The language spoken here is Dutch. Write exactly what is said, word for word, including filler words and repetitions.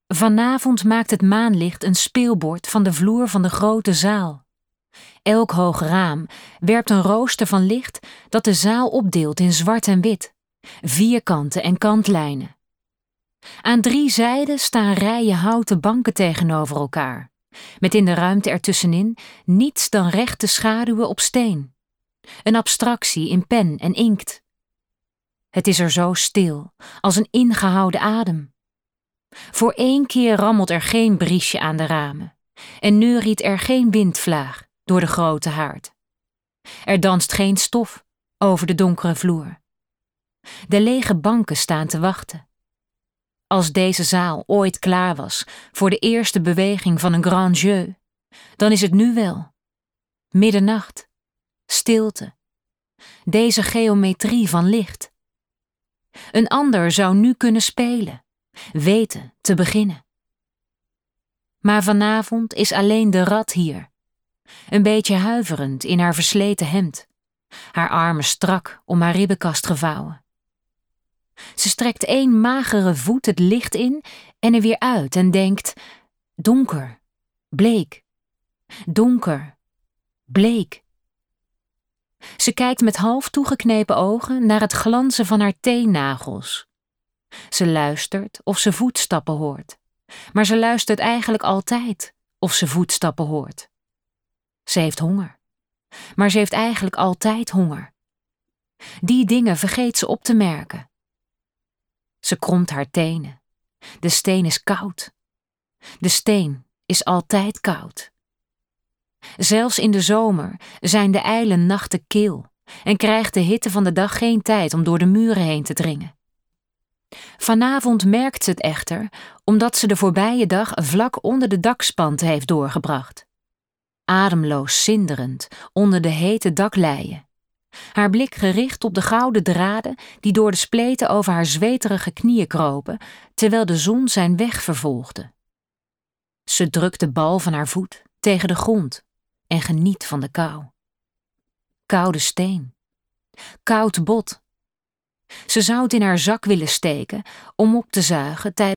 Vanavond maakt het maanlicht een speelbord van de vloer van de grote zaal. Elk hoog raam werpt een rooster van licht dat de zaal opdeelt in zwart en wit, vierkanten en kantlijnen. Aan drie zijden staan rijen houten banken tegenover elkaar, met in de ruimte ertussenin niets dan rechte schaduwen op steen. Een abstractie in pen en inkt. Het is er zo stil, als een ingehouden adem. Voor één keer rammelt er geen briesje aan de ramen en neuriet er geen windvlaag door de grote haard. Er danst geen stof over de donkere vloer. De lege banken staan te wachten. Als deze zaal ooit klaar was voor de eerste beweging van een grand jeu, dan is het nu wel. Middernacht, stilte, deze geometrie van licht. Een ander zou nu kunnen spelen, weten te beginnen. Maar vanavond is alleen de rat hier, een beetje huiverend in haar versleten hemd, haar armen strak om haar ribbenkast gevouwen. Ze strekt één magere voet het licht in en er weer uit en denkt: donker, bleek, donker, bleek. Ze kijkt met half toegeknepen ogen naar het glanzen van haar teennagels. Ze luistert of ze voetstappen hoort, maar ze luistert eigenlijk altijd of ze voetstappen hoort. Ze heeft honger, maar ze heeft eigenlijk altijd honger. Die dingen vergeet ze op te merken. Ze kromt haar tenen. De steen is koud. De steen is altijd koud. Zelfs in de zomer zijn de ijle nachten kil en krijgt de hitte van de dag geen tijd om door de muren heen te dringen. Vanavond merkt ze het echter, omdat ze de voorbije dag vlak onder de dakspanten heeft doorgebracht. Ademloos zinderend onder de hete dakleien. Haar blik gericht op de gouden draden die door de spleten over haar zweterige knieën kropen, terwijl de zon zijn weg vervolgde. Ze drukt de bal van haar voet tegen de grond en geniet van de kou. Koude steen. Koud bot. Ze zou het in haar zak willen steken om op te zuigen tijdens